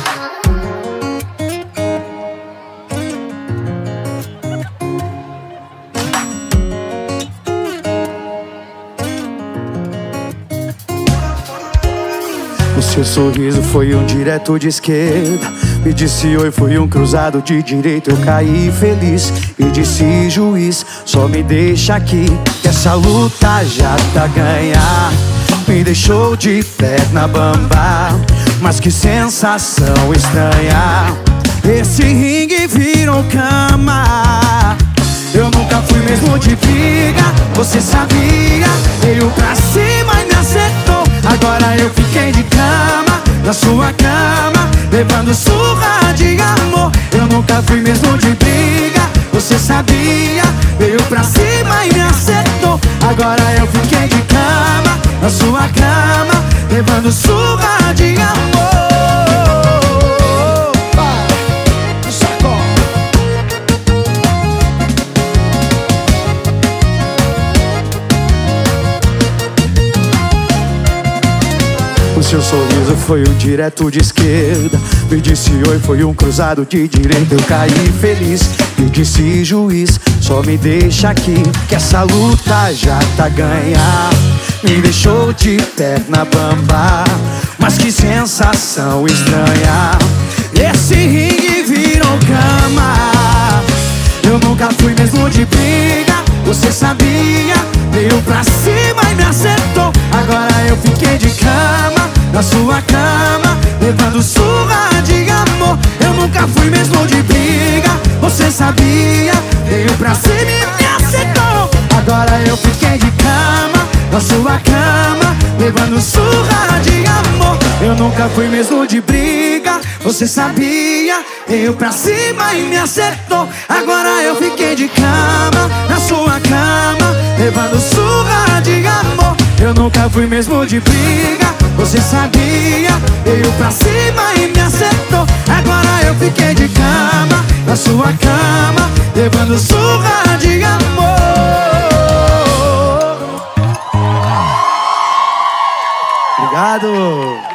O seu sorriso foi um direto de esquerda. Me disse oi, foi um cruzado de direita. Eu caí feliz e disse juiz, só me deixa aqui, que essa luta já tá ganha. Me deixou de perna bamba, mas que sensação estranha. Esse ringue virou cama. Eu nunca fui mesmo de briga, você sabia. Veio pra cima e me acertou. Agora eu fiquei de cama, na sua cama, levando surra de amor. Eu nunca fui mesmo de briga, você sabia. Veio pra cima e me acertou. Agora eu fiquei de cama, na sua cama, levando surra de amor. O seu sorriso foi um direto de esquerda. Me disse oi, foi um cruzado de direita. Eu caí feliz e disse juiz, só me deixa aqui, que essa luta já tá ganha. Me deixou de perna bamba, mas que sensação estranha. Esse ringue virou cama. Eu nunca fui mesmo de briga, você sabia. Veio pra cima e me acertou. Agora eu fiquei de cama, na sua cama, levando surra de amor. Eu nunca fui mesmo de briga, você sabia. Veio pra cima e me acertou. Agora eu fiquei de cama, na sua cama, levando surra de amor. Eu nunca fui mesmo de briga, você sabia. Veio pra cima e me acertou. Agora eu fiquei de cama, na sua cama, levando surra de amor. Eu nunca fui mesmo de briga, você sabia. Veio pra cima e me acertou. Agora eu fiquei de cama, na sua cama, levando surra de amor. Obrigado.